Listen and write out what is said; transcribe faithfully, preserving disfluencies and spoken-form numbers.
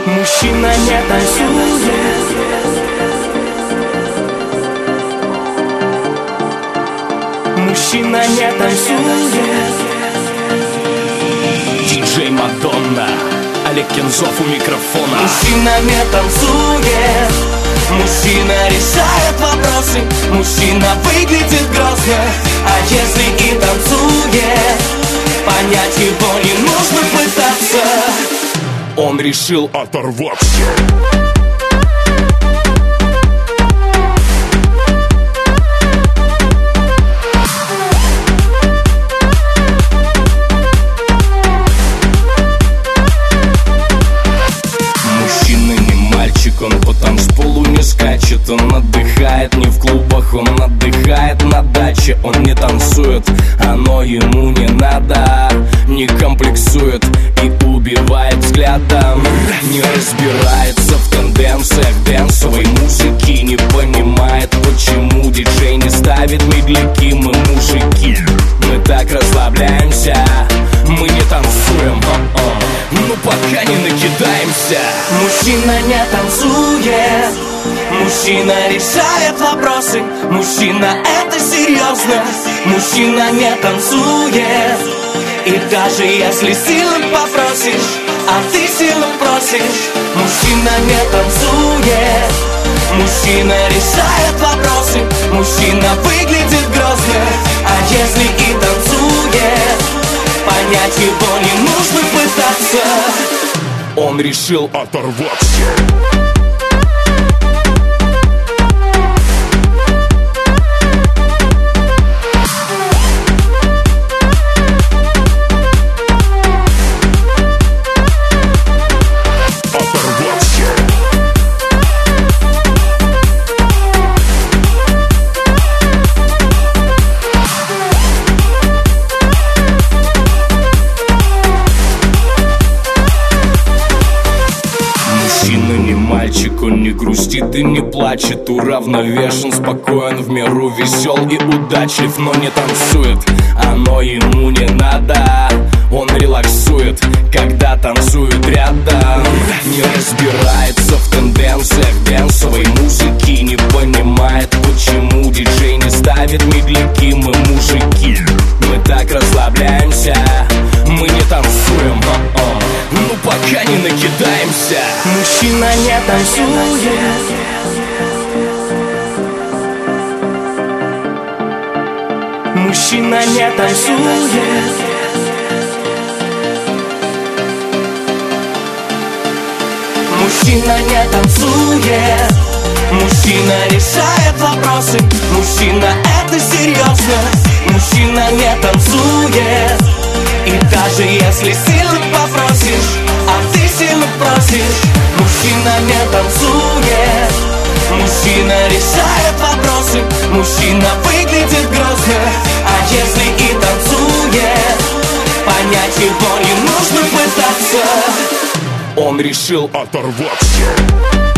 Мужчина не танцует. Мужчина не танцует. Диджей Мадонна, Олег Кензов у микрофона. Мужчина не танцует. Мужчина решает вопросы. Мужчина выглядит грозно. А если и танцует, понять его не нужно пытаться. Он решил оторваться. Он по танцполу не скачет, он отдыхает не в клубах, он отдыхает на даче. Он не танцует, оно ему не надо, не комплексует и убивает взглядом. Не разбирается в тенденциях дэнсовой музыки, не понимает, почему диджей не ставит медляки. Мы мужики, мы так расслабляемся, мы не танцуем, ну пока не накидаемся. Мужчина не танцует. Мужчина решает вопросы. Мужчина это серьезно. Мужчина не танцует. И даже если сильно попросишь, а ты сильно просишь, мужчина не танцует. Мужчина решает вопросы. Мужчина выглядит грозно. А если и танцует, понять его не нужно пытаться. Он решил оторваться. Он не грустит и не плачет, уравновешен, спокоен, в меру весел и удачлив, но не танцует, оно ему не надо. Он релаксует, когда танцует рядом. Не разбирается в тенденциях дэнсовой музыки, не понимает, почему диджей не ставит медляки. Мы мужики, мы так расслабляемся, мы не танцуем, ну пока не накидаемся. Мужчина не танцует. Мужчина не танцует. Мужчина не танцует. Мужчина решает вопросы. Мужчина это серьезно. Мужчина не танцует. И даже если сильно попросишь, а ты сильно просишь, мужчина не танцует. Мужчина решает вопросы. Мужчина выглядит грозно. А если и танцует, понять его не нужно пытаться. Он решил оторваться.